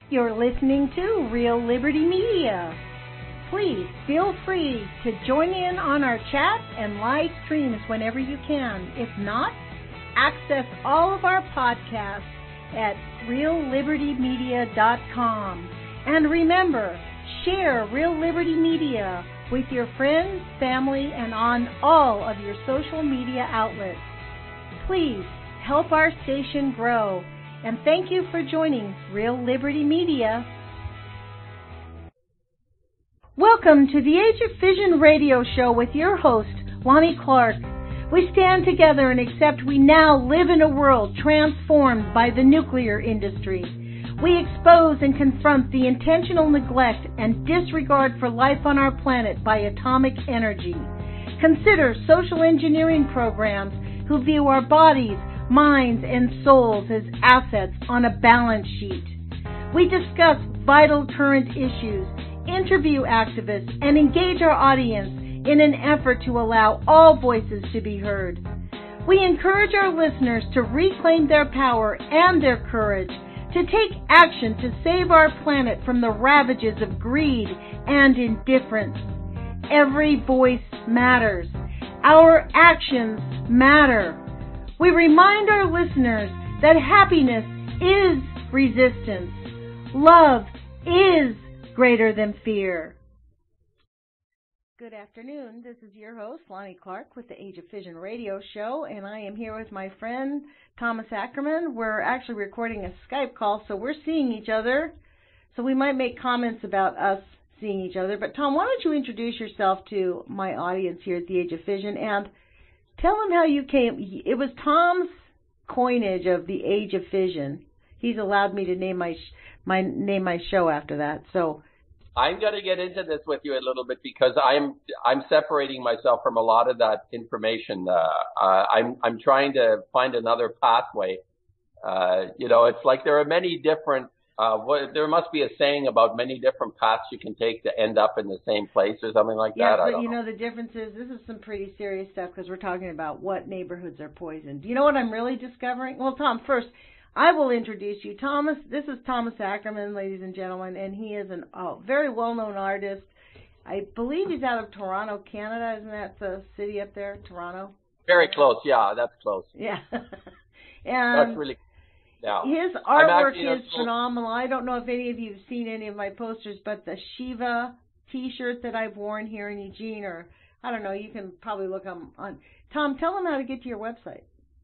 You're listening to Real Liberty Media. Please feel free to join in on our chat and live streams whenever you can. If not, access all of our podcasts at reallibertymedia.com. And remember, share Real Liberty Media with your friends, family, and on all of your social media outlets. Please help our station grow. And thank you for joining Real Liberty Media. Welcome to the Age of Fission radio show with your host, Lonnie Clark. We stand together and accept we now live in a world transformed by the nuclear industry. We expose and confront the intentional neglect and disregard for life on our planet by atomic energy. Consider social engineering programs who view our bodies, minds, and souls as assets on a balance sheet. We discuss vital current issues, interview activists, and engage our audience in an effort to allow all voices to be heard. We encourage our listeners to reclaim their power and their courage to take action to save our planet from the ravages of greed and indifference. Every voice matters. Our actions matter. We remind our listeners that happiness is resistance. Love is greater than fear. Good afternoon. This is your host, Lonnie Clark, with the Age of Fission radio show, and I am here with my friend, Thomas Ackerman. We're actually recording a Skype call, so we're seeing each other. So we might make comments about us seeing each other. But Tom, why don't you introduce yourself to my audience here at the Age of Fission and tell them how you came. It was Tom's coinage of the Age of Fission. He's allowed me to name my show after that. So I'm going to get into this with you a little bit because I'm separating myself from a lot of that information. I'm trying to find another pathway. It's like there are many different. There must be a saying about many different paths you can take to end up in the same place or something like that. Yeah, but you know the difference is this is some pretty serious stuff because we're talking about what neighborhoods are poisoned. Do you know what I'm really discovering? Well, Tom, first, I will introduce you. Thomas, this is Thomas Ackerman, ladies and gentlemen, and he is a very well-known artist. I believe he's out of Toronto, Canada. Isn't that the city up there, Toronto? Very close, yeah, that's close. Yeah. And that's really yeah. His artwork is phenomenal. I don't know if any of you have seen any of my posters, but the Shiva T-shirt that I've worn here in Eugene, or I don't know, you can probably look on. Tom, tell them how to get to your website.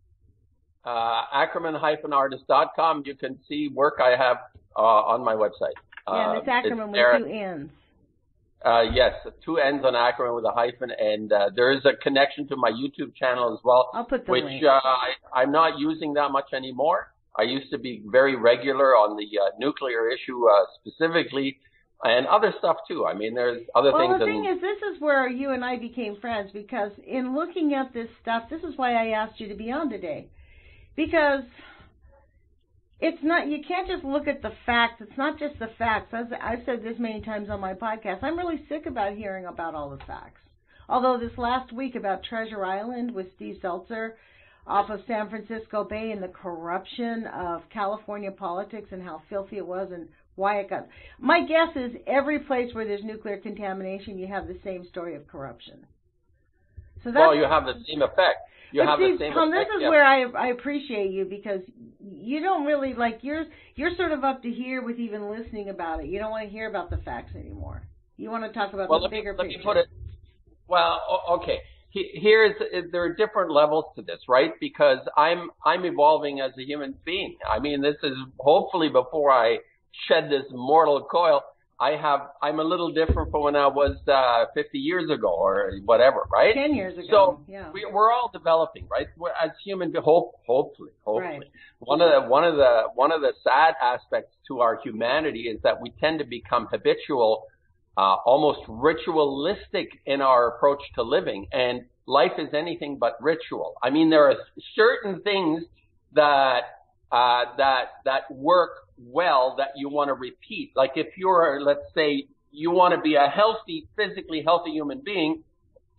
Ackerman-artist.com. You can see work I have on my website. Yeah, and it's Ackerman with two N's. Yes, two N's on Ackerman with a hyphen, and there is a connection to my YouTube channel as well. I'll put the link. Which I'm not using that much anymore. I used to be very regular on the nuclear issue specifically, and other stuff too. I mean, there's other things. Well, the thing is, this is where you and I became friends, because in looking at this stuff, this is why I asked you to be on today. Because it's not, you can't just look at the facts. It's not just the facts. As I've said this many times on my podcast, I'm really sick about hearing about all the facts. Although this last week about Treasure Island with Steve Seltzer off of San Francisco Bay and the corruption of California politics and how filthy it was and why it got. My guess is every place where there's nuclear contamination, you have the same story of corruption. So that's, well, you have the same effect. You have the same Tom, effect. this is where I appreciate you, because you don't really, like, you're sort of up to here with even listening about it. You don't want to hear about the facts anymore. You want to talk about the bigger picture. Let me put it, well, okay. There are different levels to this, right? Because I'm evolving as a human being. I mean, this is hopefully before I shed this mortal coil. I'm a little different from when I was 50 years ago or whatever, right? 10 years ago. So yeah. we're all developing, right? As human, hopefully. Right. One of the sad aspects to our humanity is that we tend to become habitual, almost ritualistic in our approach to living, and life is anything but ritual. I mean, there are certain things that work well that you want to repeat. Like if you're, let's say, you want to be a physically healthy human being,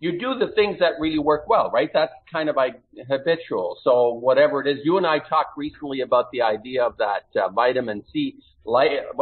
you do the things that really work well, right? That's kind of like habitual. So whatever it is, you and I talked recently about the idea of that vitamin C, liposomal?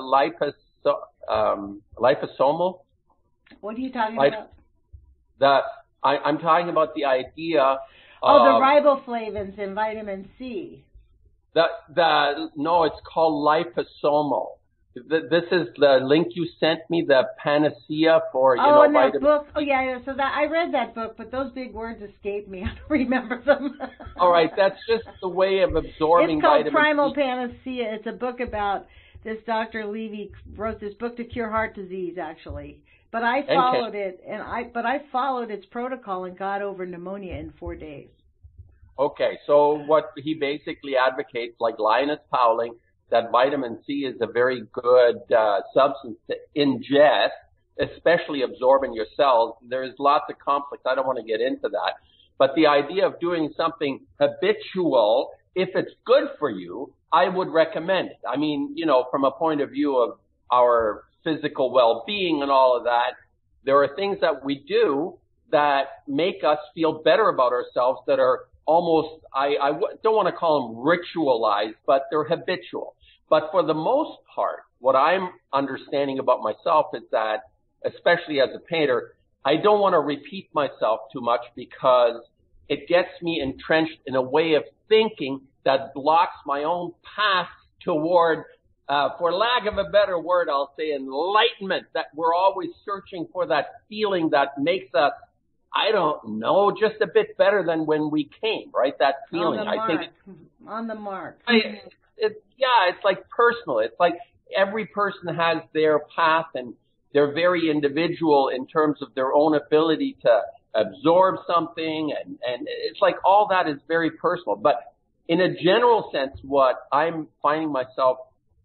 What are you talking about? I'm talking about the idea of the riboflavins in vitamin C. No, it's called liposomal. This is the link you sent me, the panacea for, and that book. Oh, yeah. So I read that book, but those big words escape me. I don't remember them. All right. That's just the way of absorbing vitamin C. It's called Primal Panacea. It's a book about this Dr. Levy wrote this book to cure heart disease, actually. But I followed it, but I followed its protocol and got over pneumonia in 4 days. Okay. So what he basically advocates, like Linus Pauling, that vitamin C is a very good substance to ingest, especially absorb in your cells. There's lots of conflicts. I don't want to get into that. But the idea of doing something habitual, if it's good for you, I would recommend it. I mean, from a point of view of our physical well-being and all of that, there are things that we do that make us feel better about ourselves that are almost, I don't want to call them ritualized, but they're habitual. But for the most part, what I'm understanding about myself is that, especially as a painter, I don't want to repeat myself too much because it gets me entrenched in a way of thinking that blocks my own path toward, for lack of a better word, I'll say enlightenment, that we're always searching for that feeling that makes us, I don't know, just a bit better than when we came, right? That feeling. On the mark. It's like personal. It's like every person has their path and they're very individual in terms of their own ability to absorb something. And it's like all that is very personal. But in a general sense, what I'm finding myself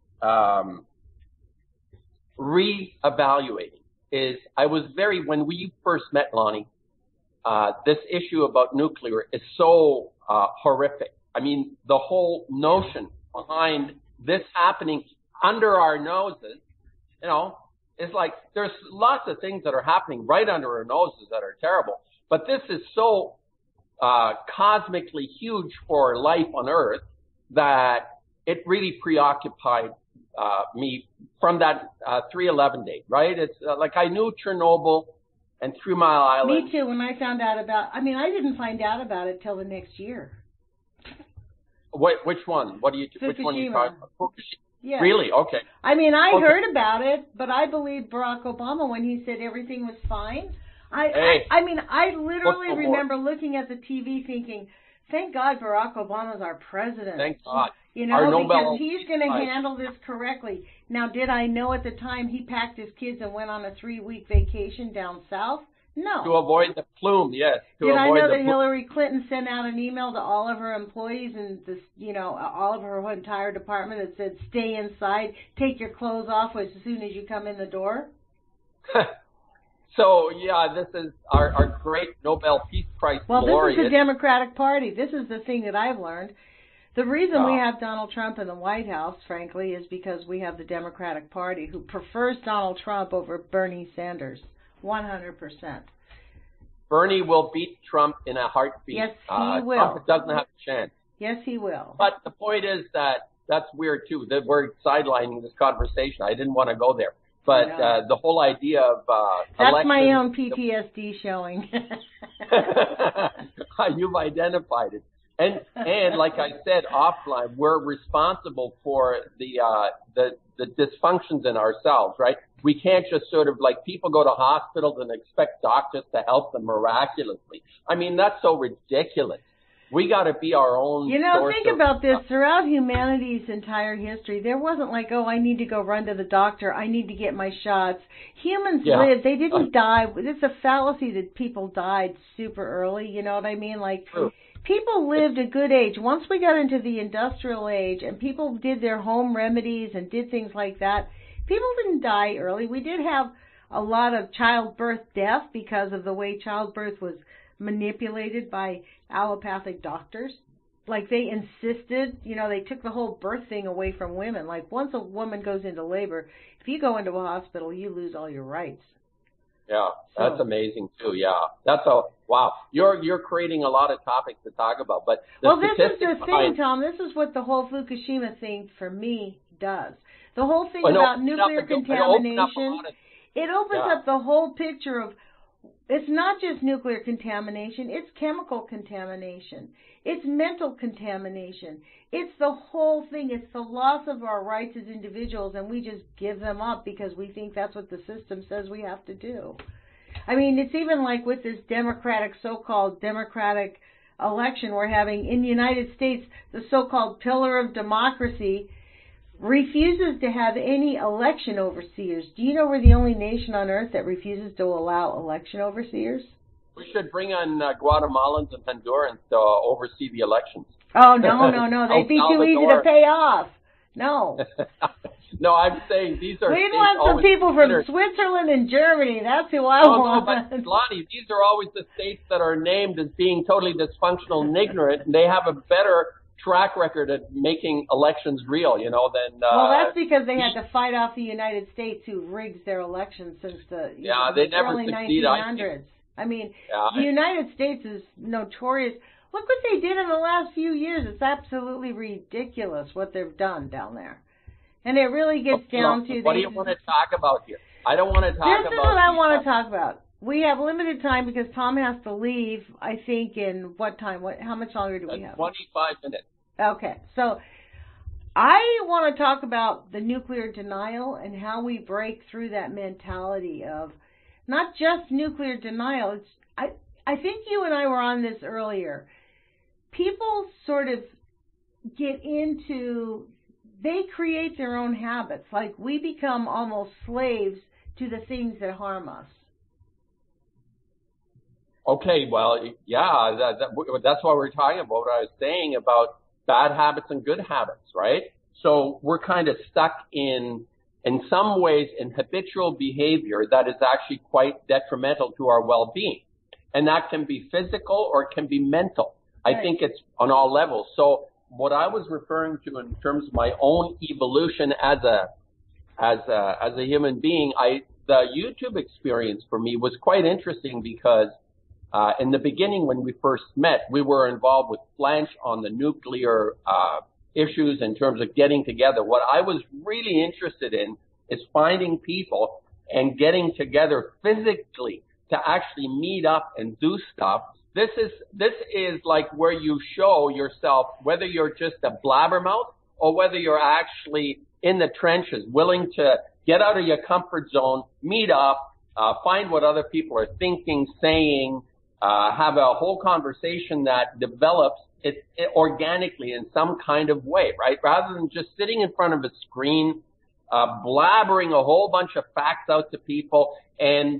reevaluating is when we first met, Lonnie, this issue about nuclear is so horrific. I mean, the whole notion behind this happening under our noses, it's like there's lots of things that are happening right under our noses that are terrible. But this is so cosmically huge for life on Earth that it really preoccupied me from that 3/11 date, right? It's like I knew Chernobyl and 3 Mile Island. Me too. When I found out I didn't find out about it till the next year. Which one? Which one are you talking about? Yeah. Really? Okay. I heard about it, but I believed Barack Obama when he said everything was fine. I literally remember looking at the TV thinking, thank God Barack Obama's our president. Thank God. Because he's going to handle this correctly. Now, did I know at the time he packed his kids and went on a 3-week vacation down south? No. To avoid the plume, yes. Did I know that Hillary Clinton sent out an email to all of her employees and all of her entire department that said, stay inside, take your clothes off as soon as you come in the door? So, this is our great Nobel Peace Prize laureate. Well, this is the Democratic Party. This is the thing that I've learned. The reason we have Donald Trump in the White House, frankly, is because we have the Democratic Party who prefers Donald Trump over Bernie Sanders. 100%. Bernie will beat Trump in a heartbeat. Yes, he will. Trump doesn't have a chance. Yes, he will. But the point is that's weird, too, that we're sidelining this conversation. I didn't want to go there. But the whole idea of that's my own PTSD showing. You've identified it. And like I said offline, we're responsible for the dysfunctions in ourselves, right? We can't just sort of like people go to hospitals and expect doctors to help them miraculously. I mean, that's so ridiculous. We got to be our own. Think about this. Throughout humanity's entire history, there wasn't like, oh, I need to go run to the doctor. I need to get my shots. Humans lived. They didn't die. It's a fallacy that people died super early. You know what I mean? Like, true. People lived a good age. Once we got into the industrial age and people did their home remedies and did things like that, people didn't die early. We did have a lot of childbirth death because of the way childbirth was manipulated by allopathic doctors. Like they insisted, they took the whole birth thing away from women. Like once a woman goes into labor, if you go into a hospital, you lose all your rights. Yeah, that's amazing too. Yeah, wow. You're creating a lot of topics to talk about. But this is the thing, Tom. This is what the whole Fukushima thing for me does. The whole thing about nuclear contamination. It opens up the whole picture of. It's not just nuclear contamination. It's chemical contamination. It's mental contamination. It's the whole thing. It's the loss of our rights as individuals, and we just give them up because we think that's what the system says we have to do. I mean, it's even like with this so-called democratic election we're having in the United States, the so-called pillar of democracy refuses to have any election overseers. Do you know we're the only nation on earth that refuses to allow election overseers? We should bring on Guatemalans and Hondurans to oversee the elections. Oh, no. They'd be too easy to pay off. No. No, I'm saying these are... We'd want some people from Switzerland and Germany. That's who I want. No, but Lonnie, these are always the states that are named as being totally dysfunctional and ignorant, and they have a better track record at making elections real, than... well, that's because they had to fight off the United States, who rigs their elections since the early 1900s. I mean, the United States is notorious. Look what they did in the last few years. It's absolutely ridiculous what they've done down there. And it really gets down to... What do you want to talk about here? I don't want to talk about... This is what I want to talk about. We have limited time because Tom has to leave, I think, in what time? How much longer do we have? 25 minutes. Okay. So I want to talk about the nuclear denial and how we break through that mentality of not just nuclear denial. I think you and I were on this earlier. People sort of get into... They create their own habits. Like we become almost slaves to the things that harm us. Okay, well, yeah, that's what we're talking about. What I was saying about bad habits and good habits, right? So we're kind of stuck in some ways, in habitual behavior that is actually quite detrimental to our well-being. And that can be physical or it can be mental. Right. I think it's on all levels. So what I was referring to in terms of my own evolution as a human being, the YouTube experience for me was quite interesting because in the beginning when we first met, we were involved with Blanche on the nuclear issues in terms of getting together. What I was really interested in is finding people and getting together physically to actually meet up and do stuff. This is like where you show yourself, whether you're just a blabbermouth or whether you're actually in the trenches, willing to get out of your comfort zone, meet up, find what other people are thinking, saying, have a whole conversation that develops it organically in some kind of way, right? Rather than just sitting in front of a screen, blabbering a whole bunch of facts out to people and,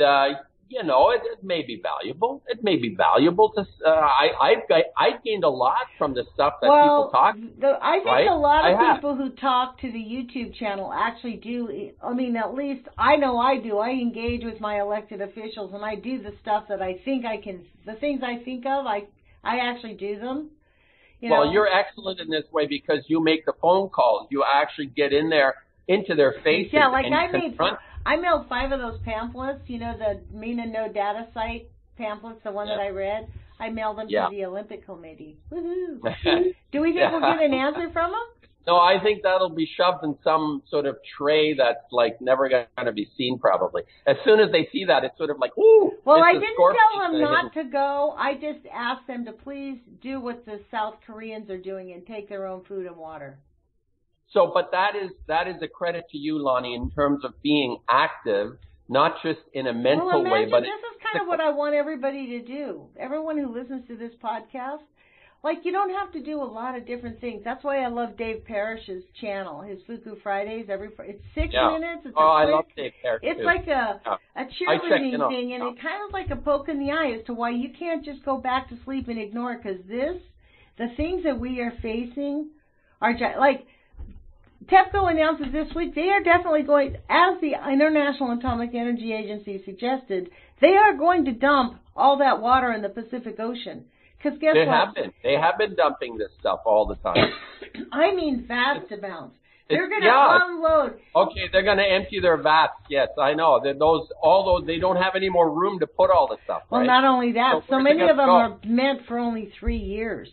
it may be valuable. It may be valuable to. I gained a lot from the stuff that people talk. I think a lot of people who talk to the YouTube channel actually do. I mean, at least I know I do. I engage with my elected officials, and I do the stuff that I think I can. The things I think of, I actually do them. You're excellent in this way because you make the phone calls. You actually get in there into their faces. Yeah, like I mailed 5 of those pamphlets, the MENA No Data Site pamphlets, the one that I read. I mailed them to the Olympic Committee. Woohoo! Do we think we'll get an answer from them? No, I think that'll be shoved in some sort of tray that's like never going to be seen probably. As soon as they see that, it's sort of like, ooh. Well, I didn't tell them not to go. I just asked them to please do what the South Koreans are doing and take their own food and water. So, but that is a credit to you, Lonnie, in terms of being active, not just in a mental way, but this is kind of what I want everybody to do. Everyone who listens to this podcast, you don't have to do a lot of different things. That's why I love Dave Parrish's channel, his Fuku Fridays. It's 6 minutes. It's I love Dave Parrish. It's too. Like a cheerleading thing, and it kind of like a poke in the eye as to why you can't just go back to sleep and ignore it, because the things that we are facing are like. TEPCO announces this week they are definitely going, as the International Atomic Energy Agency suggested, they are going to dump all that water in the Pacific Ocean. Because guess what? They have been dumping this stuff all the time. I mean vast amounts. They're going to unload. Okay, they're going to empty their vats. Yes, I know. All those, they don't have any more room to put all the stuff. Well, right? not only that, so many of them go? are meant for only 3 years.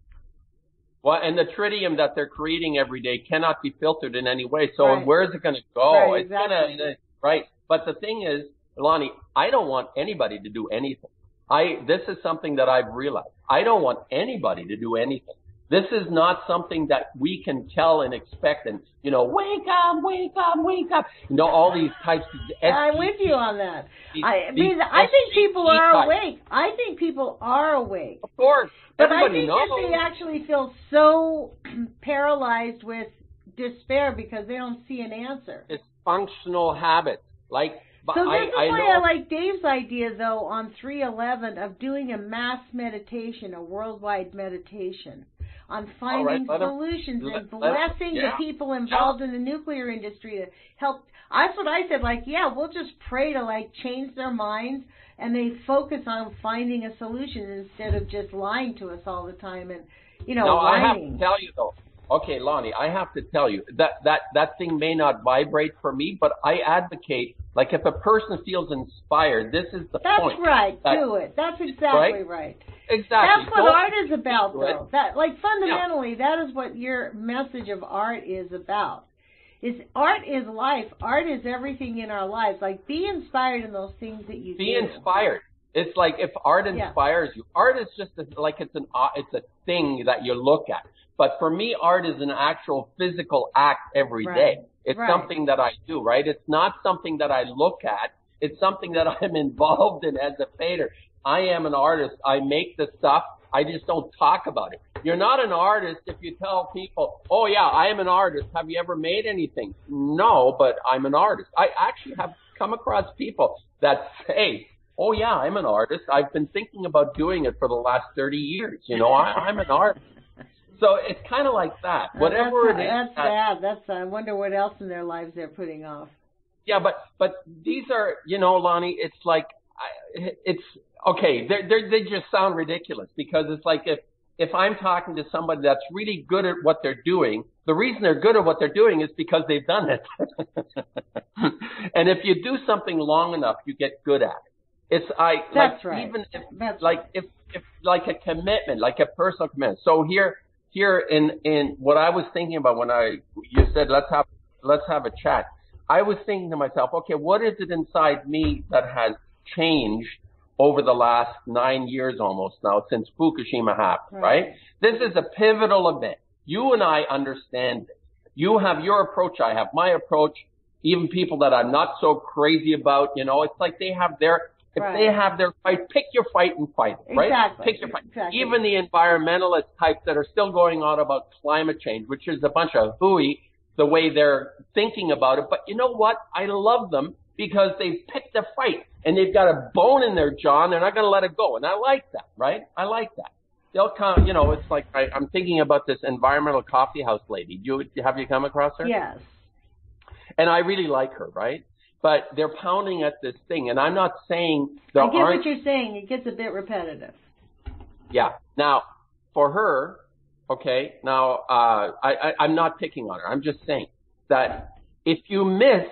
Well, and the tritium that they're creating every day cannot be filtered in any way. So Right. where is it going to go? Right, It's exactly. going to, right. But the thing is, Lonnie, I don't want anybody to do anything. This is something that I've realized. I don't want anybody to do anything. This is not something that we can tell and expect and, wake up, wake up, wake up. All these types of... I'm with you on that. I think people are awake. I think people are awake. Of course. But I Everybody think knows. that they actually feel so paralyzed with despair because they don't see an answer. It's functional habits. Like... So this is why I like Dave's idea, though, on 3/11 of doing a mass meditation, a worldwide meditation, on finding solutions and blessing the people involved in the nuclear industry to help. That's what I said. We'll just pray to change their minds, and they focus on finding a solution instead of just lying to us all the time and No, lying. I have to tell you though. Okay, Lonnie, I have to tell you that thing may not vibrate for me, but I advocate, if a person feels inspired, this is the point. That's right. Do it. That's exactly right. Exactly. That's what art is about, though. That, fundamentally, that is what your message of art is about. Art is life. Art is everything in our lives. Be inspired in those things that you do. Be inspired. It's like if art inspires you, art is just it's a thing that you look at. But for me, art is an actual physical act every day. It's something that I do, right? It's not something that I look at. It's something that I'm involved in as a painter. I am an artist. I make the stuff. I just don't talk about it. You're not an artist if you tell people, oh, yeah, I am an artist. Have you ever made anything? No, but I'm an artist. I actually have come across people that say, oh, yeah, I'm an artist. I've been thinking about doing it for the last 30 years. I'm an artist. So it's kind of like that. Whatever it is. That's sad. I wonder what else in their lives they're putting off. Yeah, but these are, Lonnie, it's okay. They just sound ridiculous because it's like if I'm talking to somebody that's really good at what they're doing, the reason they're good at what they're doing is because they've done it. And if you do something long enough, you get good at it. That's right. Even if a commitment, like a personal commitment. So here in what I was thinking about when you said let's have a chat, I was thinking to myself, okay, what is it inside me that has changed over the last 9 years almost now since Fukushima happened, right? This is a pivotal event. You and I understand this. You have your approach, I have my approach. Even people that I'm not so crazy about, it's like they have their. If they have their fight, pick your fight and fight it, right? Exactly. Pick your fight. Exactly. Even the environmentalist types that are still going on about climate change, which is a bunch of hooey, the way they're thinking about it. But you know what? I love them because they've picked a fight and they've got a bone in their jaw and they're not going to let it go. And I like that, right? I like that. They'll come, it's like I'm thinking about this environmental coffee house lady. Have you come across her? Yes. And I really like her, right? But they're pounding at this thing, and I'm not saying I get what you're saying. It gets a bit repetitive. Yeah. Now, for her, okay. Now, I'm not picking on her. I'm just saying that if you miss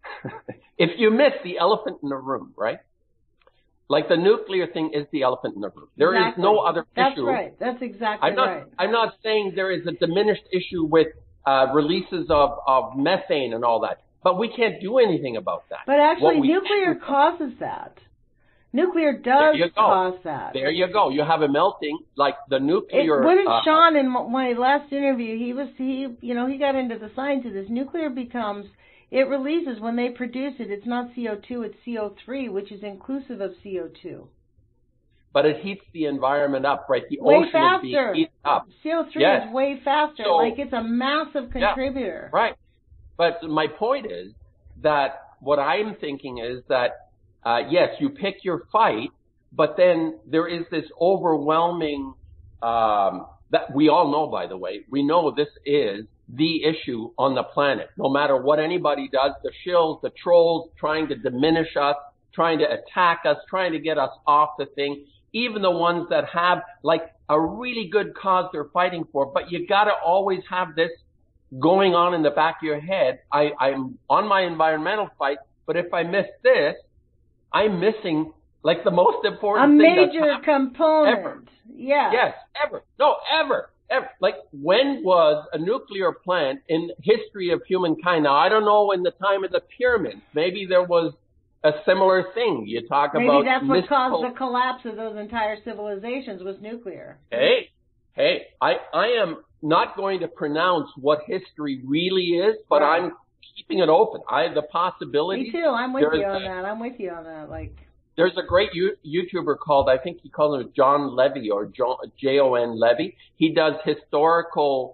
the elephant in the room, right? Like the nuclear thing is the elephant in the room. There is no other issue. That's right. That's exactly right. I'm not saying there is a diminished issue with releases of methane and all that. But we can't do anything about that. But actually, nuclear causes that. Nuclear does cause that. There you go. You have a melting, like the nuclear. What did Sean in my last interview? He got into the science of this. Nuclear it releases when they produce it. It's not CO2, it's CO3, which is inclusive of CO2. But it heats the environment up, right? The way ocean faster. is being heated up. CO3 is way faster. So, it's a massive contributor. Yeah, right. But my point is that what I'm thinking is that, yes, you pick your fight, but then there is this overwhelming, that we all know, by the way, we know this is the issue on the planet. No matter what anybody does, the shills, the trolls trying to diminish us, trying to attack us, trying to get us off the thing, even the ones that have like a really good cause they're fighting for, but you got to always have this going on in the back of your head. I'm on my environmental fight, but if I miss this, I'm missing like the most important thing. A major component. Ever. Yeah. Yes, ever. No, ever. Like, when was a nuclear plant in history of humankind? Now, I don't know, in the time of the pyramids, maybe there was a similar thing. You talk maybe about that's what caused the collapse of those entire civilizations was nuclear. Hey, I am not going to pronounce what history really is, but right. I'm keeping it open. The possibility. Me too. I'm with you on that. I'm with you on that. Like, there's a great YouTuber called, I think he calls him John Levy or Jon Levy. He does historical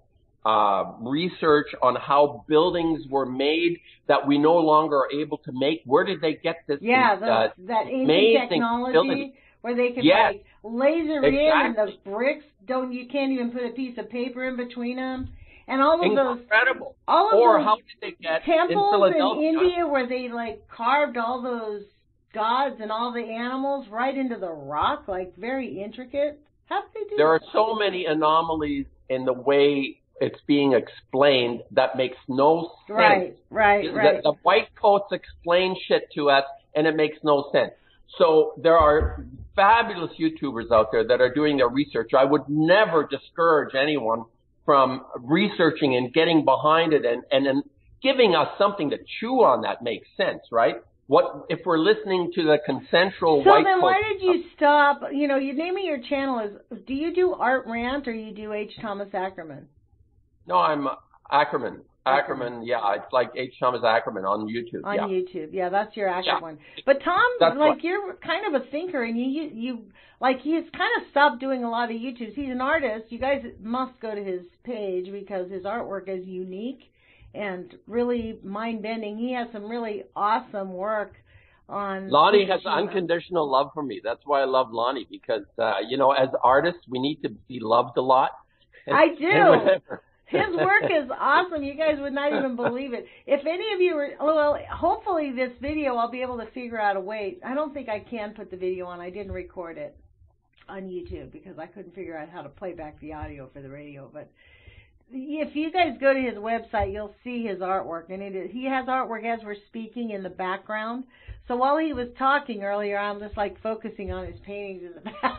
research on how buildings were made that we no longer are able to make. Where did they get this? Yeah, that ancient technology building where they can like laser in, and those bricks you can't even put a piece of paper in between them. And all of incredible. All of or those how did they get temples in India where they like carved all those gods and all the animals right into the rock, like very intricate. How did they do There that? are so many anomalies in the way it's being explained that makes no sense. Right. The white coats explain shit to us, and it makes no sense. So there are fabulous YouTubers out there that are doing their research. I would never discourage anyone from researching and getting behind it and then giving us something to chew on that makes sense, right? What if we're listening to the consensual white coat? So then why did you stop? You know, your name of your channel is, do you do Art Rant or you do H. Thomas Ackerman? No, I'm Ackerman. Ackerman, yeah, it's like H. Thomas Ackerman on YouTube. On YouTube, yeah, that's your active one. But Tom, you're kind of a thinker, and you like he's kind of stopped doing a lot of YouTubes. He's an artist. You guys must go to his page because his artwork is unique and really mind-bending. He has some really awesome work on... Lonnie has unconditional love for me. That's why I love Lonnie, because, as artists, we need to be loved a lot. I do. His work is awesome. You guys would not even believe it. If any of you were... hopefully this video I'll be able to figure out a way. I don't think I can put the video on. I didn't record it on YouTube because I couldn't figure out how to play back the audio for the radio, but... If you guys go to his website, you'll see his artwork, and he has artwork as we're speaking in the background. So while he was talking earlier, I'm just like focusing on his paintings in the back.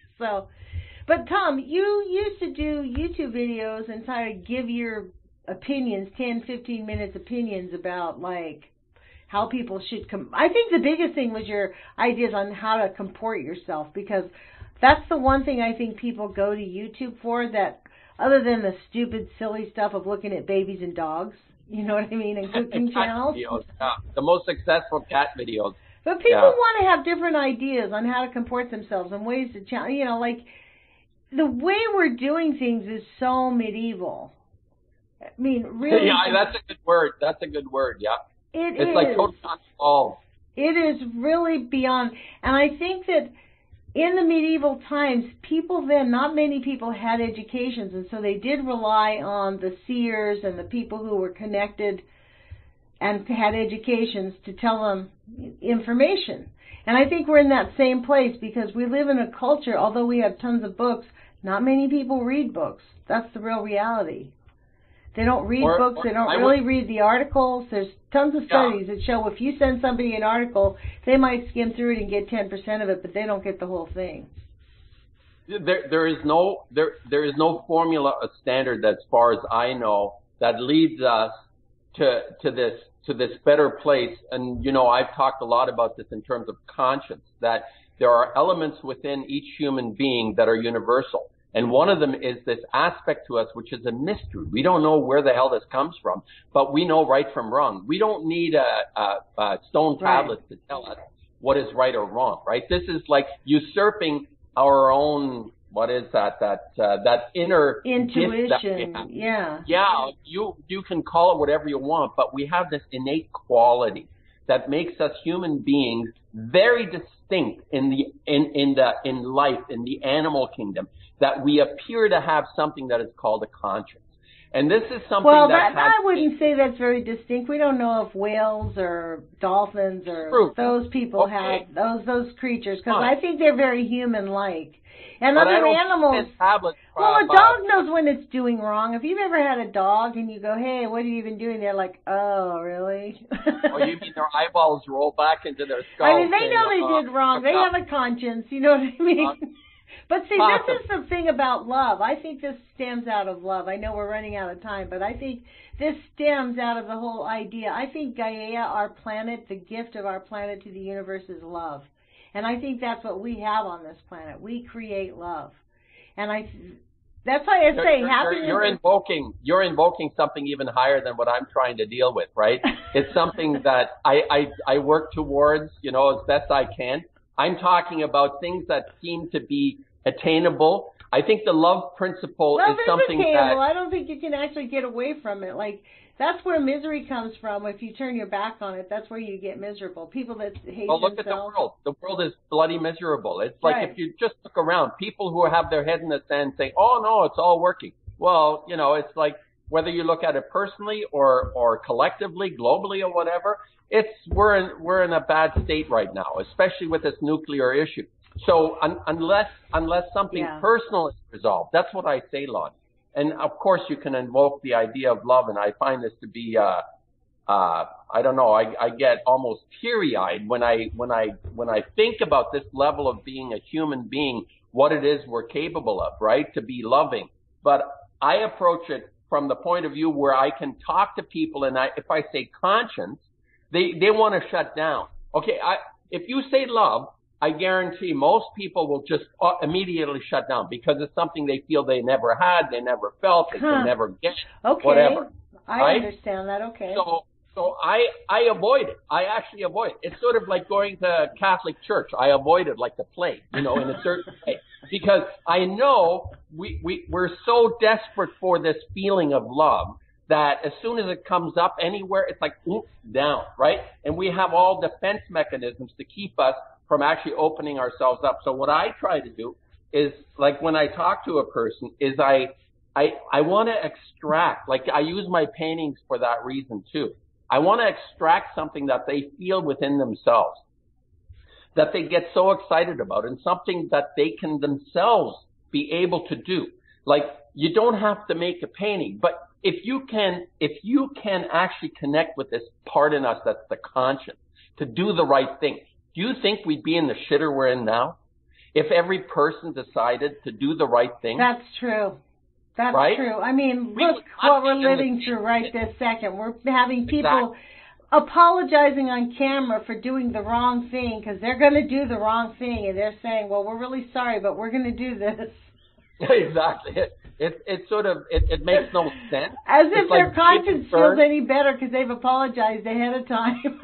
But Tom, you used to do YouTube videos and try to give your opinions, 10, 15 minutes opinions about like how people should I think the biggest thing was your ideas on how to comport yourself, because that's the one thing I think people go to YouTube for, that other than the stupid, silly stuff of looking at babies and dogs, you know what I mean, and cooking channels. Videos, the most successful cat videos. But people want to have different ideas on how to comport themselves and ways to challenge. You know, like the way we're doing things is so medieval. I mean, really. Yeah, that's a good word. That's a good word. Yeah. It's like totally uninvolved. It is really beyond, and I think that. In the medieval times, people then, not many people had educations, and so they did rely on the seers and the people who were connected and had educations to tell them information. And I think we're in that same place because we live in a culture, although we have tons of books, not many people read books. That's the real reality. They don't read books. They don't really read the articles. There's tons of studies that show if you send somebody an article, they might skim through it and get 10% of it, but they don't get the whole thing. There is no formula, a standard, as far as I know, that leads us to this better place. And I've talked a lot about this in terms of conscience, that there are elements within each human being that are universal. And one of them is this aspect to us, which is a mystery. We don't know where the hell this comes from, but we know right from wrong. We don't need a stone tablet to tell us what is right or wrong, right? This is like usurping our own, what is that inner intuition. Gift that we have. Yeah, you can call it whatever you want, but we have this innate quality that makes us human beings very distinct in life, in the animal kingdom, that we appear to have something that is called a conscience. And this is something I wouldn't say that's very distinct. We don't know if whales or dolphins or those people have those creatures, because I think they're very human-like. And other animals, Well, a dog knows when it's doing wrong. If you've ever had a dog and you go, hey, what have you been doing? They're like, oh, really? Oh, you mean their eyeballs roll back into their skull? I mean, they know they did wrong. They have a conscience, you know what I mean? But see, this is the thing about love. I think this stems out of love. I know we're running out of time, but I think this stems out of the whole idea. I think Gaia, our planet, the gift of our planet to the universe is love. And I think that's what we have on this planet. We create love. And that's why I say happiness. You're invoking something even higher than what I'm trying to deal with, right? It's something that I work towards, as best I can. I'm talking about things that seem to be attainable. I think the love principle is something attainable. I don't think you can actually get away from it. Like, that's where misery comes from. If you turn your back on it, that's where you get miserable. People that hate themselves. Look at the world. The world is bloody miserable. It's like if you just look around, people who have their head in the sand saying, oh, no, it's all working. Well, it's like whether you look at it personally or collectively, globally or whatever, we're in a bad state right now, especially with this nuclear issue. So unless something personal is resolved, that's what I say, Lonnie. And of course, you can invoke the idea of love, and I find this to be, I don't know, I get almost teary-eyed when I think about this level of being a human being, what it is we're capable of, right? To be loving. But I approach it from the point of view where I can talk to people, and if I say conscience, they want to shut down. Okay, if you say love, I guarantee most people will just immediately shut down because it's something they feel they never had, they never felt, they can never get, whatever. I understand that, okay. So I avoid it. I actually avoid it. It's sort of like going to Catholic church. I avoid it like the plague, in a certain way. Because I know we're so desperate for this feeling of love that as soon as it comes up anywhere, it's like, oops, down, right? And we have all defense mechanisms to keep us from actually opening ourselves up. So what I try to do is, like when I talk to a person, is I want to extract, like I use my paintings for that reason too. I want to extract something that they feel within themselves, that they get so excited about, and something that they can themselves be able to do. Like, you don't have to make a painting, but if you can actually connect with this part in us that's the conscience, to do the right thing, do you think we'd be in the shitter we're in now? If every person decided to do the right thing? That's true. That's right? true. I mean, look what we're living through right this second. We're having people apologizing on camera for doing the wrong thing because they're going to do the wrong thing, and they're saying, well, we're really sorry, but we're going to do this. Exactly. It sort of, it makes no sense. As if their conscience feels any better because they've apologized ahead of time.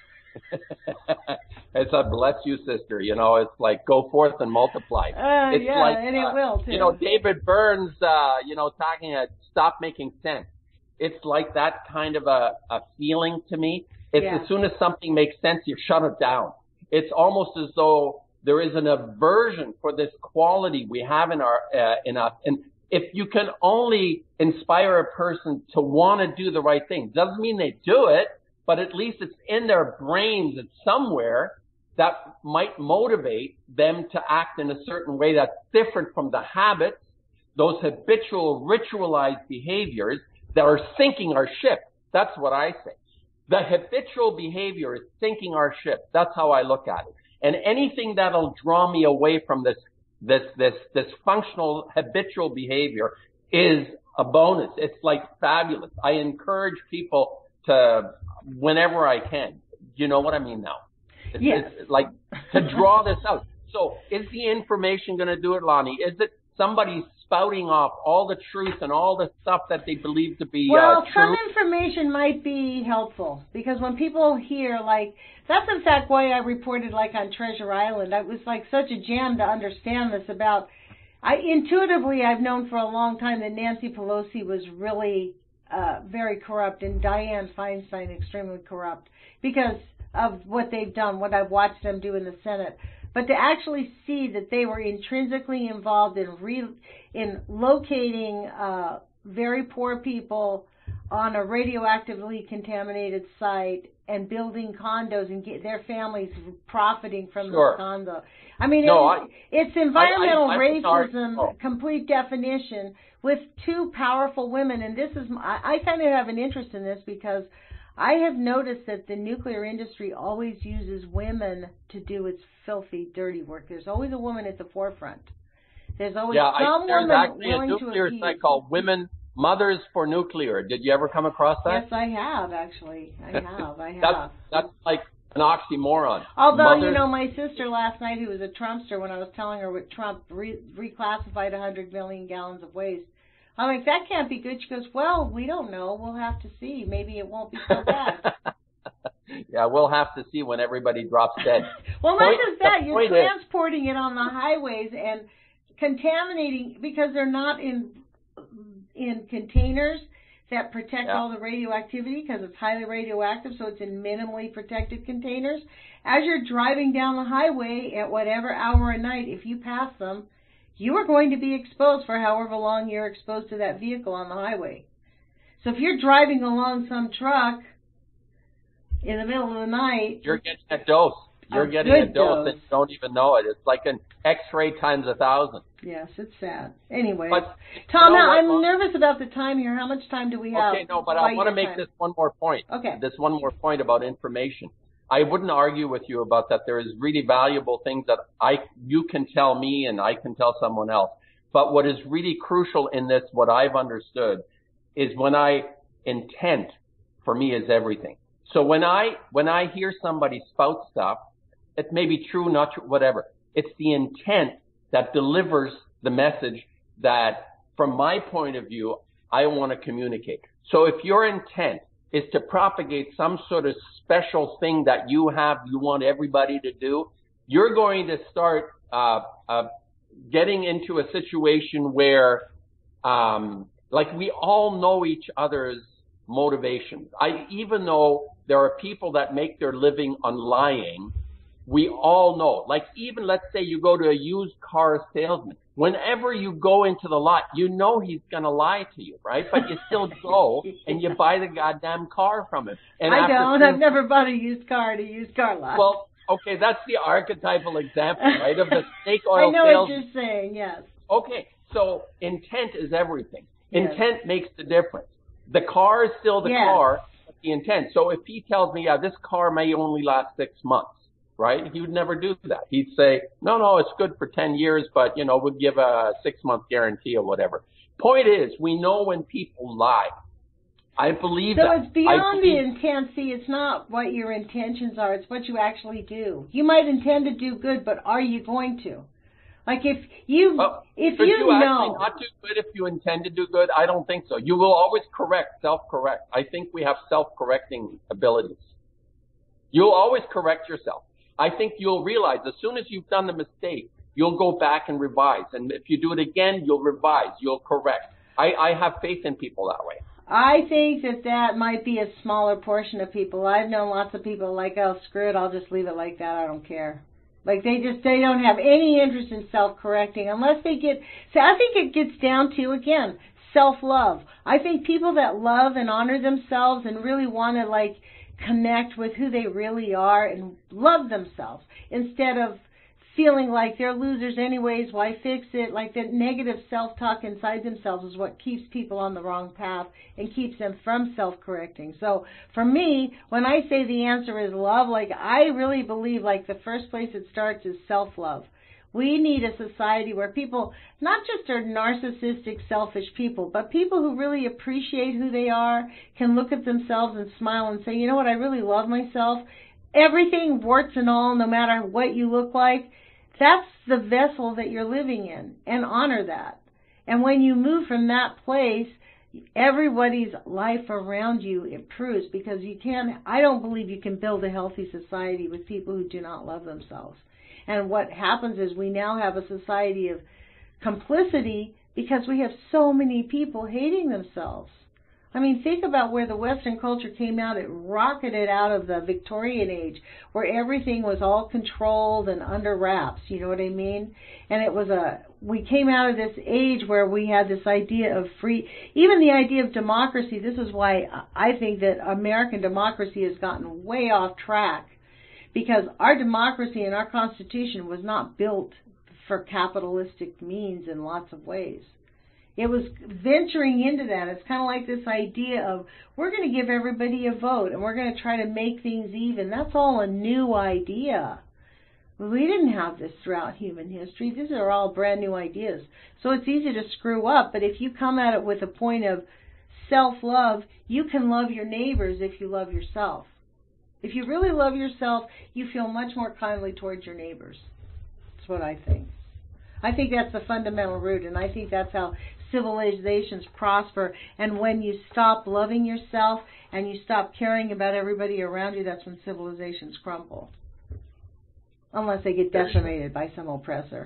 It's a bless you, sister. It's like go forth and multiply. It's like, and it will too. David Burns, talking at stop making sense. It's like that kind of a feeling to me. It's as soon as something makes sense, you shut it down. It's almost as though there is an aversion for this quality we have in us. And if you can only inspire a person to want to do the right thing, doesn't mean they do it, but at least it's in their brains, it's somewhere that might motivate them to act in a certain way that's different from the habits, those habitual, ritualized behaviors that are sinking our ship. That's what I say. The habitual behavior is sinking our ship. That's how I look at it. And anything that'll draw me away from this functional habitual behavior is a bonus. It's like fabulous. I encourage people to, whenever I can, you know what I mean now? It's like to draw this out. So is the information going to do it, Lonnie? Is it somebody spouting off all the truth and all the stuff that they believe to be well, true? Some information might be helpful because when people hear, like, that's in fact why I reported, like, on Treasure Island. It was like such a jam to understand this about. Intuitively, I've known for a long time that Nancy Pelosi was really very corrupt and Dianne Feinstein extremely corrupt because of what they've done, what I've watched them do in the Senate. But to actually see that they were intrinsically involved in locating very poor people on a radioactively contaminated site and building condos and get their families profiting from Sure. the condo. I mean, No, it's environmental I racism, complete definition, with two powerful women. And this is, I kind of have an interest in this because I have noticed that the nuclear industry always uses women to do its filthy, dirty work. There's always a woman at the forefront. There's always some there's woman actually willing a nuclear to site called Women Mothers for Nuclear. Did you ever come across that? Yes, I have, actually. I have. That's like an oxymoron. Although, you know, my sister last night, who was a Trumpster, when I was telling her what Trump reclassified 100 million gallons of waste, I'm like, that can't be good. She goes, well, we don't know. We'll have to see. Maybe it won't be so bad. Yeah, we'll have to see when everybody drops dead. Well, not just that. You're transporting it on the highways and contaminating, because they're not in containers that protect all the radioactivity, because it's highly radioactive, so it's in minimally protected containers. As you're driving down the highway at whatever hour of night, if you pass them, you are going to be exposed for however long you're exposed to that vehicle on the highway. So if you're driving along some truck in the middle of the night, you're getting a dose. You're getting a dose and you don't even know it. It's like an X-ray times 1,000. Yes, it's sad. Anyway, but, Tom, I'm nervous about the time here. How much time do we have? Okay, no, but I want to make this one more point. Okay. This one more point about information. I wouldn't argue with you about that. There is really valuable things that you can tell me and I can tell someone else. But what is really crucial in this, what I've understood, is intent for me is everything. So when I hear somebody spout stuff, it may be true, not true, whatever. It's the intent that delivers the message that, from my point of view, I want to communicate. So if your intent is to propagate some sort of special thing that you want everybody to do, you're going to start getting into a situation where, like, we all know each other's motivations. Even though there are people that make their living on lying, we all know. Like, even let's say you go to a used car salesman. Whenever you go into the lot, you know he's going to lie to you, right? But you still go and you buy the goddamn car from him. And I've never bought a used car at a used car lot. Well, okay, that's the archetypal example, right, of the snake oil I know salesman. what you're saying, yes. Okay, so intent is everything. Yes. Intent makes the difference. The car is still the car, but the intent. So if he tells me, this car may only last 6 months, right? He would never do that. He'd say, no, it's good for 10 years, but, we'll give a 6-month guarantee or whatever. Point is, we know when people lie. I believe that. So it's beyond the intent. See, it's not what your intentions are. It's what you actually do. You might intend to do good, but are you going to? Like, if you know. Actually not do good if you intend to do good? I don't think so. You will always self-correct. I think we have self-correcting abilities. You'll always correct yourself. I think you'll realize as soon as you've done the mistake, you'll go back and revise. And if you do it again, you'll revise. You'll correct. I have faith in people that way. I think that might be a smaller portion of people. I've known lots of people like, oh, screw it, I'll just leave it like that. I don't care. Like, they don't have any interest in self-correcting unless they get... So I think it gets down to, again, self-love. I think people that love and honor themselves and really want to, like, connect with who they really are and love themselves instead of feeling like they're losers anyways, why fix it? Like, that negative self-talk inside themselves is what keeps people on the wrong path and keeps them from self-correcting. So for me, when I say the answer is love, like, I really believe, like, the first place it starts is self-love. We need a society where people not just are narcissistic, selfish people, but people who really appreciate who they are, can look at themselves and smile and say, you know what, I really love myself. Everything, warts and all, no matter what you look like, that's the vessel that you're living in, and honor that. And when you move from that place, everybody's life around you improves, because I don't believe you can build a healthy society with people who do not love themselves. And what happens is we now have a society of complicity because we have so many people hating themselves. I mean, think about where the Western culture came out. It rocketed out of the Victorian age, where everything was all controlled and under wraps, you know what I mean? And it was we came out of this age where we had this idea of free, even the idea of democracy. This is why I think that American democracy has gotten way off track, because our democracy and our Constitution was not built for capitalistic means in lots of ways. It was venturing into that. It's kind of like this idea of, we're going to give everybody a vote and we're going to try to make things even. That's all a new idea. We didn't have this throughout human history. These are all brand new ideas. So it's easy to screw up, but if you come at it with a point of self-love, you can love your neighbors if you love yourself. If you really love yourself, you feel much more kindly towards your neighbors. That's what I think. I think that's the fundamental root, and I think that's how civilizations prosper. And when you stop loving yourself and you stop caring about everybody around you, that's when civilizations crumble. Unless they get decimated by some oppressor.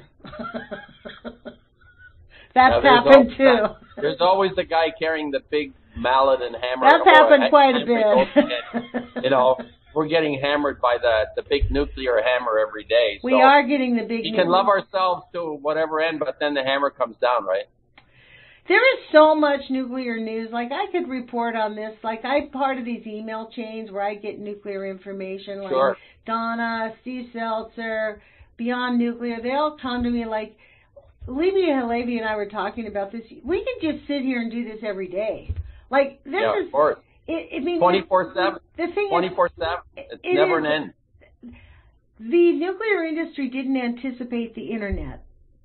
That's happened too. There's always the guy carrying the big mallet and hammer. That's happened quite a bit. You know, we're getting hammered by the big nuclear hammer every day. So we are getting the big. We can love ourselves to whatever end, but then the hammer comes down, right? There is so much nuclear news. Like, I could report on this. Like, I'm part of these email chains where I get nuclear information. Like sure. Donna, Steve Seltzer, Beyond Nuclear. They all come to me like, Libby Halevi and I were talking about this. We could just sit here and do this every day. Like, this is... Of course. I mean, 24/7. The thing 24/7. It's never an end. The nuclear industry didn't anticipate the internet.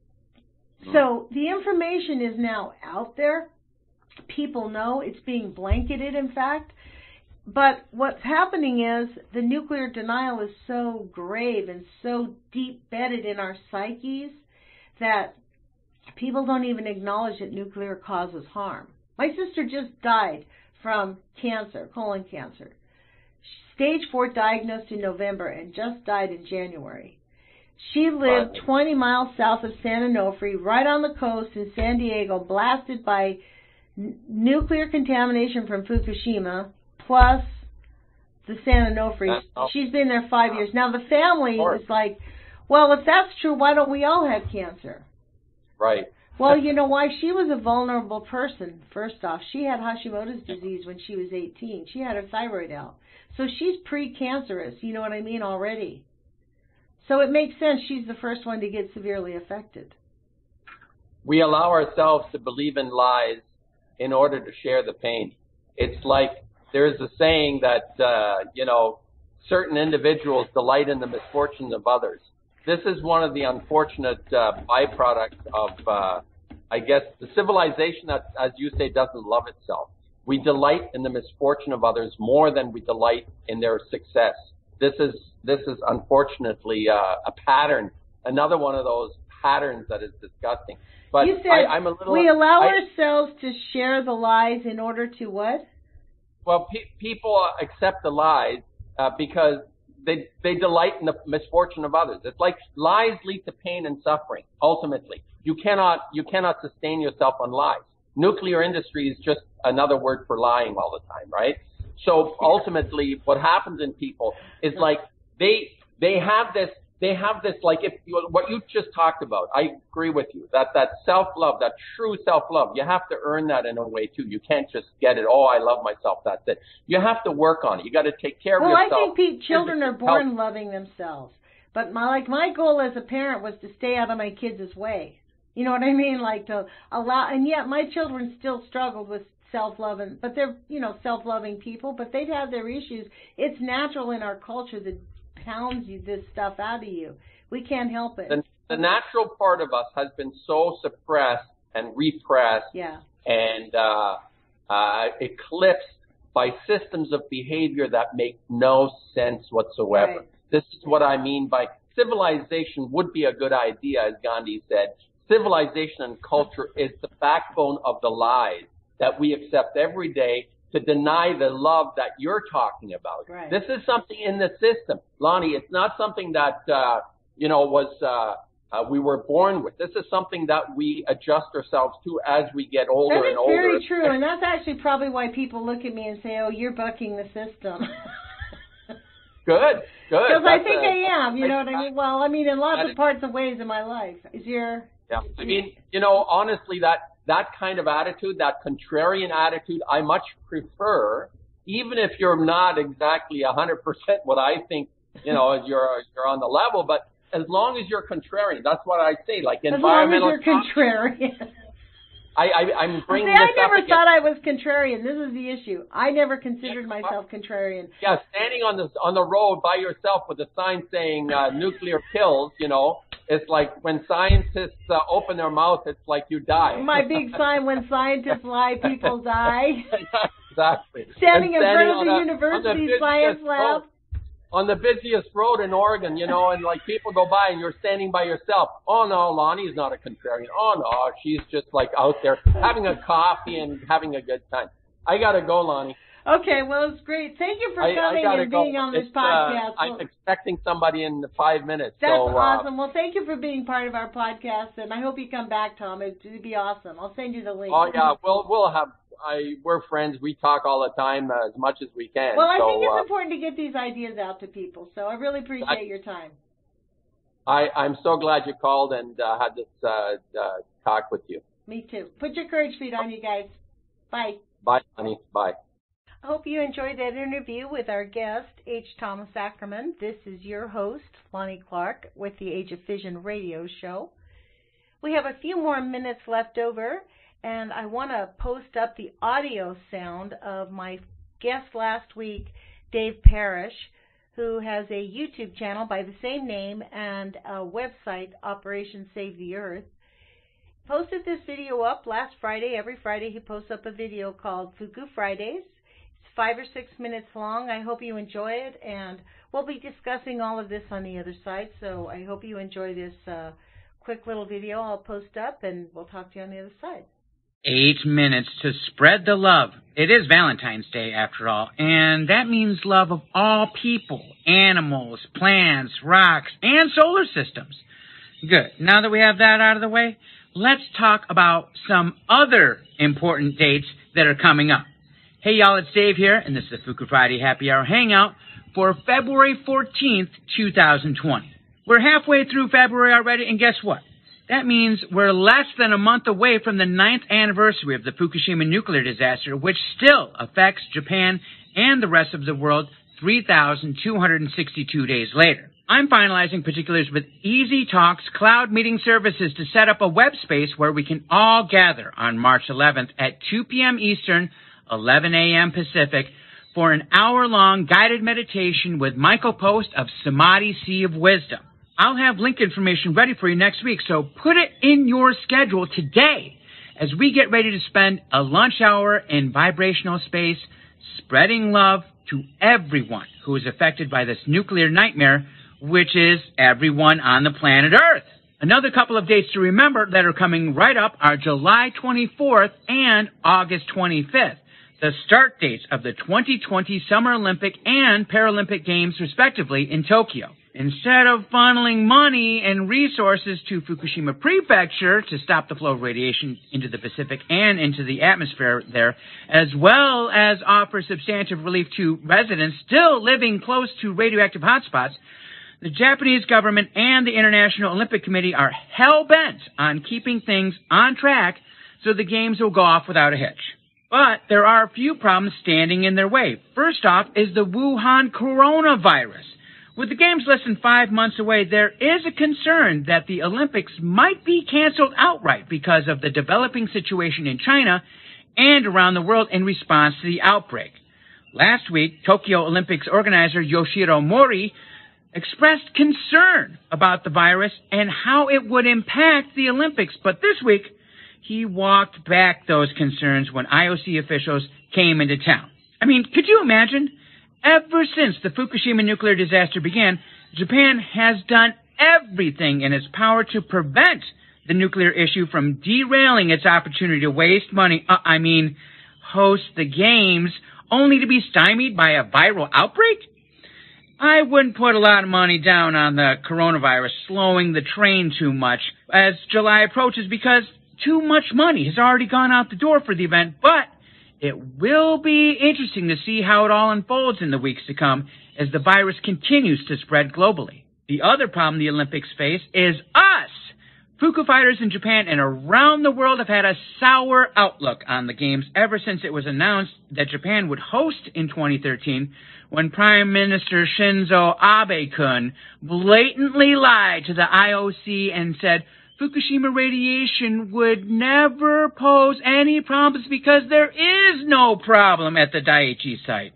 So the information is now out there. People know it's being blanketed, in fact. But what's happening is the nuclear denial is so grave and so deep-bedded in our psyches that people don't even acknowledge that nuclear causes harm. My sister just died from cancer, colon cancer. Stage 4 diagnosed in November and just died in January. She lived 20 miles south of San Onofre, right on the coast in San Diego, blasted by nuclear contamination from Fukushima, plus the San Onofre. She's been there 5 years. Now, the family is like, well, if that's true, why don't we all have cancer? Right. Well, you know why? She was a vulnerable person, first off. She had Hashimoto's disease when she was 18. She had her thyroid out. So she's pre-cancerous, you know what I mean, already. So it makes sense she's the first one to get severely affected. We allow ourselves to believe in lies in order to share the pain. It's like there's a saying that, certain individuals delight in the misfortunes of others. This is one of the unfortunate byproducts of, the civilization that, as you say, doesn't love itself. We delight in the misfortune of others more than we delight in their success. This is unfortunately a pattern, another one of those patterns that is disgusting. But you said I'm a little. We allow ourselves to share the lies in order to what? Well, people accept the lies because they delight in the misfortune of others. It's like lies lead to pain and suffering. Ultimately, you cannot sustain yourself on lies. Nuclear industry is just another word for lying all the time, right? So ultimately, what happens in people is like they have this like what you just talked about. I agree with you that self-love, that true self-love, you have to earn that in a way too. You can't just get it. Oh, I love myself. That's it. You have to work on it. You got to take care of yourself. Well, I think children are born loving themselves, but my goal as a parent was to stay out of my kids' way. You know what I mean? Like to allow, and yet my children still struggled with self-love, but they're, self-loving people, but they've had their issues. It's natural in our culture that pounds this stuff out of you. We can't help it. The natural part of us has been so suppressed and repressed and eclipsed by systems of behavior that make no sense whatsoever. Right. This is what I mean by civilization would be a good idea, as Gandhi said. Civilization and culture is the backbone of the lies that we accept every day to deny the love that you're talking about. Right. This is something in the system, Lonnie. It's not something that we were born with. This is something that we adjust ourselves to as we get older and older. That is very true, and that's actually probably why people look at me and say, "Oh, you're bucking the system." Good. Because I think I am. You know what I mean? Well, I mean, in lots of parts of ways in my life. Yeah. I mean, you know, honestly, that kind of attitude, that contrarian attitude, I much prefer, even if you're not exactly 100% what I think, you know, you're on the level, but as long as you're contrarian, that's what I say, like environmental. As long as you're contrarian. I'm bringing I this never up thought I was contrarian. This is the issue. I never considered myself contrarian. Yeah, standing on the road by yourself with a sign saying nuclear kills, you know, it's like when scientists open their mouth, it's like you die. My big sign, when scientists lie, people die. Exactly. Standing in front of the university science lab. On the busiest road in Oregon, you know, and like people go by and you're standing by yourself. Oh no, Lonnie's not a contrarian. Oh no, she's just like out there having a coffee and having a good time. I gotta go, Lonnie. Okay, well, it's great. Thank you for coming and being on this podcast. I'm expecting somebody in 5 minutes. That's awesome. Well, thank you for being part of our podcast, and I hope you come back, Tom. It'd be awesome. I'll send you the link. Oh yeah, we'll have. We're friends. We talk all the time as much as we can. Well, I think it's important to get these ideas out to people, so I really appreciate your time. I'm so glad you called and had this talk with you. Me too. Put your courage feet on, you guys. Bye. Bye, honey. Bye. I hope you enjoyed that interview with our guest, H. Thomas Ackerman. This is your host, Lonnie Clark, with the Age of Fission radio show. We have a few more minutes left over, and I want to post up the audio sound of my guest last week, Dave Parrish, who has a YouTube channel by the same name and a website, Operation Save the Earth. Posted this video up last Friday. Every Friday he posts up a video called Fuku Fridays. It's 5 or 6 minutes long. I hope you enjoy it, and we'll be discussing all of this on the other side, so I hope you enjoy this quick little video I'll post up, and we'll talk to you on the other side. 8 minutes to spread the love. It is Valentine's Day, after all, and that means love of all people, animals, plants, rocks, and solar systems. Good. Now that we have that out of the way, let's talk about some other important dates that are coming up. Hey, y'all, it's Dave here, and this is the Fuku Friday Happy Hour Hangout for February 14th, 2020. We're halfway through February already, and guess what? That means we're less than a month away from the 9th anniversary of the Fukushima nuclear disaster, which still affects Japan and the rest of the world 3,262 days later. I'm finalizing particulars with Easy Talks Cloud Meeting Services to set up a web space where we can all gather on March 11th at 2 p.m. Eastern, 11 a.m. Pacific, for an hour-long guided meditation with Michael Post of Samadhi Sea of Wisdom. I'll have link information ready for you next week, so put it in your schedule today as we get ready to spend a lunch hour in vibrational space spreading love to everyone who is affected by this nuclear nightmare, which is everyone on the planet Earth. Another couple of dates to remember that are coming right up are July 24th and August 25th, the start dates of the 2020 Summer Olympic and Paralympic Games, respectively, in Tokyo. Instead of funneling money and resources to Fukushima Prefecture to stop the flow of radiation into the Pacific and into the atmosphere there, as well as offer substantive relief to residents still living close to radioactive hotspots, the Japanese government and the International Olympic Committee are hell-bent on keeping things on track so the games will go off without a hitch. But there are a few problems standing in their way. First off is the Wuhan coronavirus. With the games less than 5 months away, there is a concern that the Olympics might be canceled outright because of the developing situation in China and around the world in response to the outbreak. Last week, Tokyo Olympics organizer Yoshiro Mori expressed concern about the virus and how it would impact the Olympics, but this week, he walked back those concerns when IOC officials came into town. I mean, could you imagine? Ever since the Fukushima nuclear disaster began, Japan has done everything in its power to prevent the nuclear issue from derailing its opportunity to waste money, host the games, only to be stymied by a viral outbreak? I wouldn't put a lot of money down on the coronavirus slowing the train too much as July approaches because too much money has already gone out the door for the event, but it will be interesting to see how it all unfolds in the weeks to come as the virus continues to spread globally. The other problem the Olympics face is us. Fuku fighters in Japan and around the world have had a sour outlook on the games ever since it was announced that Japan would host in 2013 when Prime Minister Shinzo Abe-kun blatantly lied to the IOC and said Fukushima radiation would never pose any problems because there is no problem at the Daiichi site.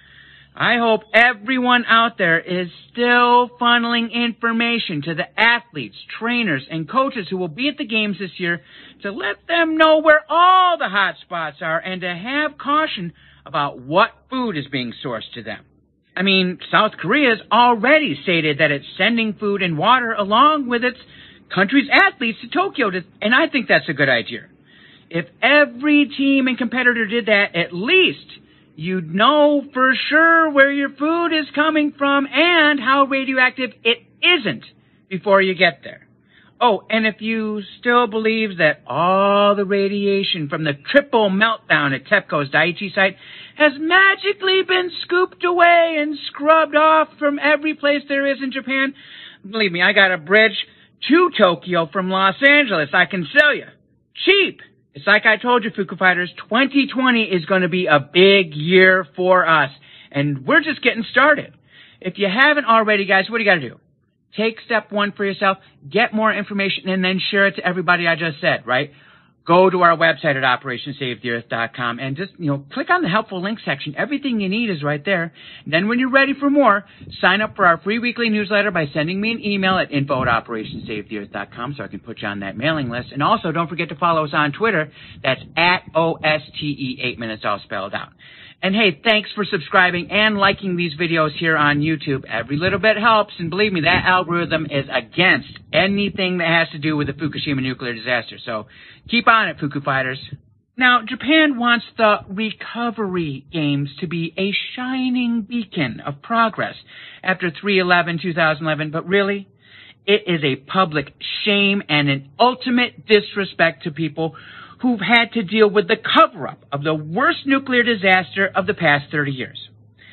I hope everyone out there is still funneling information to the athletes, trainers, and coaches who will be at the games this year to let them know where all the hot spots are and to have caution about what food is being sourced to them. I mean, South Korea's already stated that it's sending food and water along with its country's athletes to Tokyo, and I think that's a good idea. If every team and competitor did that, at least you'd know for sure where your food is coming from and how radioactive it isn't before you get there. Oh, and if you still believe that all the radiation from the triple meltdown at TEPCO's Daiichi site has magically been scooped away and scrubbed off from every place there is in Japan, believe me, I got a bridge to Tokyo from Los Angeles I can sell you. Cheap. It's like I told you, Fuku Fighters, 2020 is going to be a big year for us, and we're just getting started. If you haven't already, guys, what do you got to do? Take step one for yourself, get more information, and then share it to everybody I just said, right? Go to our website at OperationSaveTheEarth.com and just, click on the helpful link section. Everything you need is right there. And then when you're ready for more, sign up for our free weekly newsletter by sending me an email at info@OperationSaveTheEarth.com so I can put you on that mailing list. And also, don't forget to follow us on Twitter. That's at OSTE 8 minutes, all spelled out. And hey, thanks for subscribing and liking these videos here on YouTube. Every little bit helps, and believe me, that algorithm is against anything that has to do with the Fukushima nuclear disaster. So keep on it, Fuku Fighters. Now, Japan wants the recovery games to be a shining beacon of progress after 3/11/2011, but really, it is a public shame and an ultimate disrespect to people who've had to deal with the cover-up of the worst nuclear disaster of the past 30 years.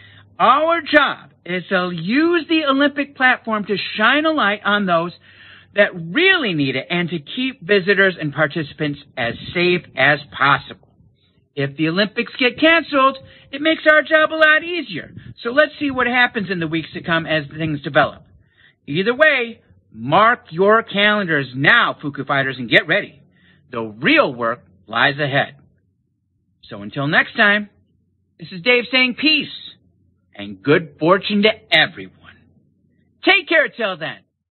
Our job is to use the Olympic platform to shine a light on those that really need it and to keep visitors and participants as safe as possible. If the Olympics get canceled, it makes our job a lot easier. So let's see what happens in the weeks to come as things develop. Either way, mark your calendars now, Fuku Fighters, and get ready. The real work lies ahead. So until next time, this is Dave saying peace and good fortune to everyone. Take care till then.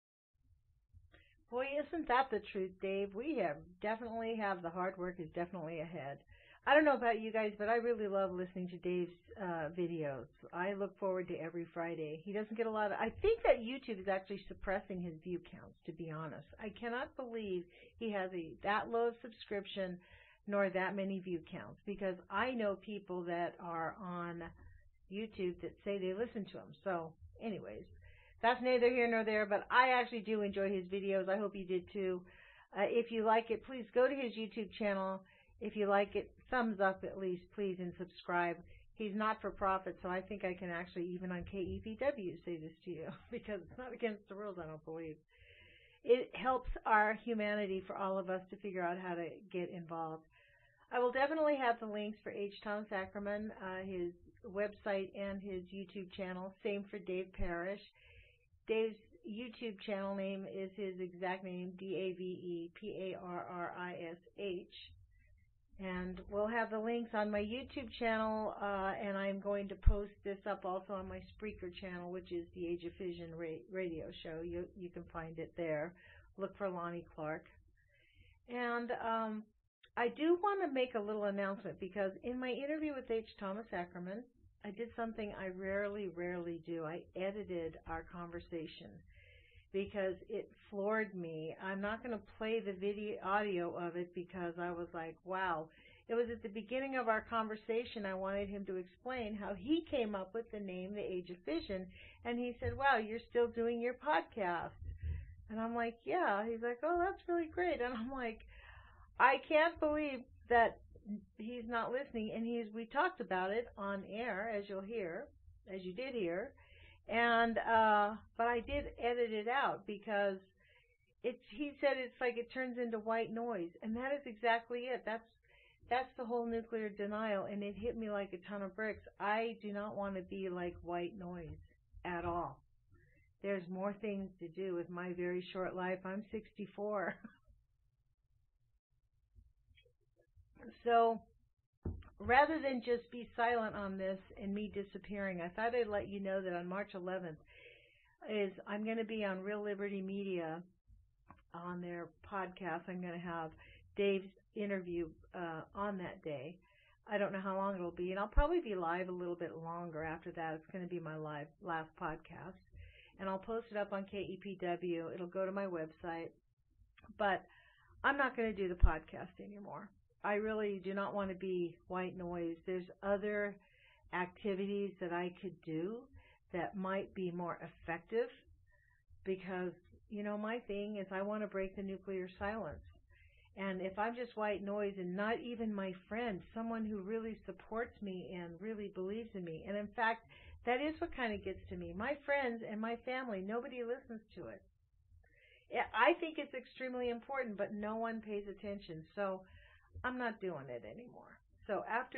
Boy, isn't that the truth, Dave? We definitely have the hard work is definitely ahead. I don't know about you guys, but I really love listening to Dave's videos. I look forward to every Friday. He doesn't get a lot of... I think that YouTube is actually suppressing his view counts, to be honest. I cannot believe he has that low of subscription nor that many view counts, because I know people that are on YouTube that say they listen to him. So, anyways, that's neither here nor there, but I actually do enjoy his videos. I hope you did too. If you like it, please go to his YouTube channel. If you like it, thumbs up at least, please, and subscribe. He's not for profit, so I think I can actually, even on KEPW, say this to you, because it's not against the rules, I don't believe. It helps our humanity for all of us to figure out how to get involved. I will definitely have the links for H. Thomas Ackerman, his website and his YouTube channel. Same for Dave Parrish. Dave's YouTube channel name is his exact name, DaveParrish. And we'll have the links on my YouTube channel, and I'm going to post this up also on my Spreaker channel, which is the Age of Fission radio show. You can find it there. Look for Lonnie Clark. And I do want to make a little announcement, because in my interview with H. Thomas Ackerman, I did something I rarely do. I edited our conversation because it floored me. I'm not going to play the audio of it because I was like, wow. It was at the beginning of our conversation. I wanted him to explain how he came up with the name The Age of Fission. And he said, wow, you're still doing your podcast. And I'm like, yeah. He's like, oh, that's really great. And I'm like, I can't believe that he's not listening. And we talked about it on air, as you did hear. And but I did edit it out because he said it's like it turns into white noise, and that is exactly it. That's the whole nuclear denial, and it hit me like a ton of bricks. I do not want to be like white noise at all. There's more things to do with my very short life. I'm 64. So rather than just be silent on this and me disappearing, I thought I'd let you know that on March 11th I'm going to be on Real Liberty Media on their podcast. I'm going to have Dave's interview on that day. I don't know how long it'll be, and I'll probably be live a little bit longer after that. It's going to be my last podcast, and I'll post it up on KEPW. It'll go to my website, but I'm not going to do the podcast anymore. I really do not want to be white noise. There's other activities that I could do that might be more effective because, my thing is I want to break the nuclear silence. And if I'm just white noise and not even my friend, someone who really supports me and really believes in me, and in fact, that is what kind of gets to me. My friends and my family, nobody listens to it. I think it's extremely important, but no one pays attention. So I'm not doing it anymore. So after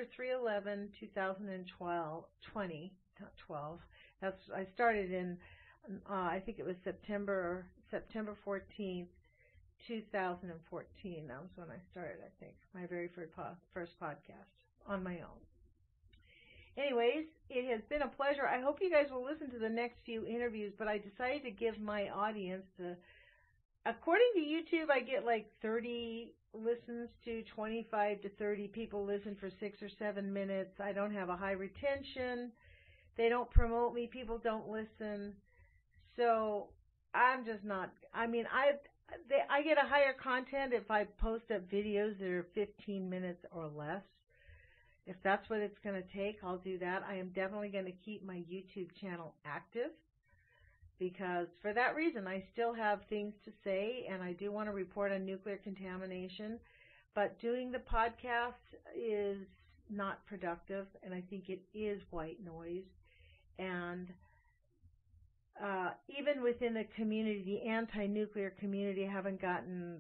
3/11/2012, I started in, I think it was September 14th, 2014. That was when I started, I think, my very first podcast on my own. Anyways, it has been a pleasure. I hope you guys will listen to the next few interviews, but I decided to give my audience according to YouTube, I get like 30 listens to 25 to 30 people listen for 6 or 7 minutes. I don't have a high retention. They don't promote me. People don't listen. So I'm just not, I get a higher content if I post up videos that are 15 minutes or less. If that's what it's going to take, I'll do that. I am definitely going to keep my YouTube channel active because for that reason I still have things to say and I do want to report on nuclear contamination. But doing the podcast is not productive, and I think it is white noise. And even within the community, the anti-nuclear community, haven't gotten,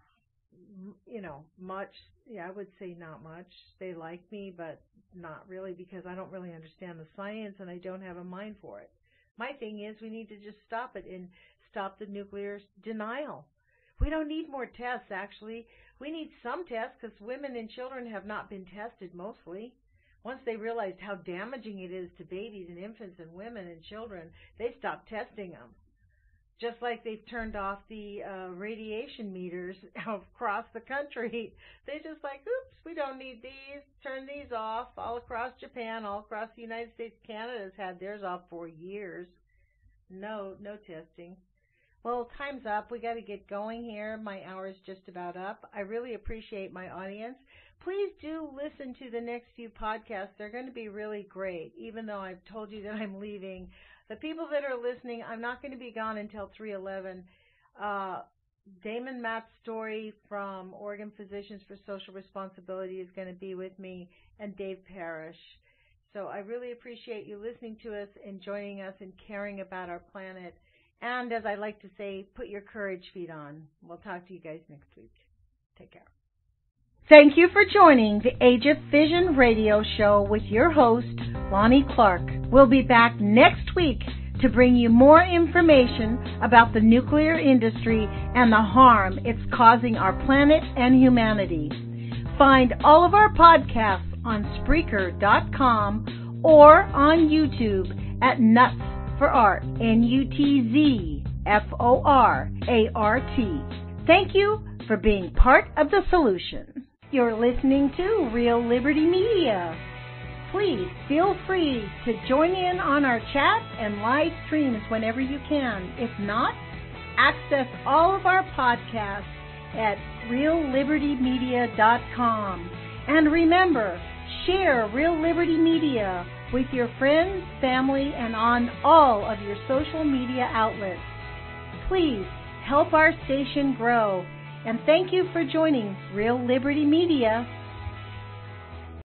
much. Yeah, I would say not much. They like me, but not really, because I don't really understand the science and I don't have a mind for it. My thing is we need to just stop it and stop the nuclear denial. We don't need more tests, actually. We need some tests because women and children have not been tested mostly. Once they realized how damaging it is to babies and infants and women and children, they stopped testing them. Just like they've turned off the radiation meters across the country. They just like, oops, we don't need these. Turn these off. All across Japan, all across the United States, Canada's had theirs off for years. No testing. Well, time's up. We got to get going here. My hour is just about up. I really appreciate my audience. Please do listen to the next few podcasts. They're going to be really great, even though I've told you that I'm leaving. The people that are listening, I'm not going to be gone until 3/11. Damon Matt's story from Oregon Physicians for Social Responsibility is going to be with me, and Dave Parrish. So I really appreciate you listening to us and joining us and caring about our planet. And as I like to say, put your courage feet on. We'll talk to you guys next week. Take care. Thank you for joining the Age of Fission radio show with your host, Lonnie Clark. We'll be back next week to bring you more information about the nuclear industry and the harm it's causing our planet and humanity. Find all of our podcasts on Spreaker.com or on YouTube at Nuts for Art, NUTZFORART. Thank you for being part of the solution. You're listening to Real Liberty Media. Please feel free to join in on our chat and live streams whenever you can. If not, access all of our podcasts at reallibertymedia.com. And remember, share Real Liberty Media with your friends, family, and on all of your social media outlets. Please help our station grow. And thank you for joining Real Liberty Media.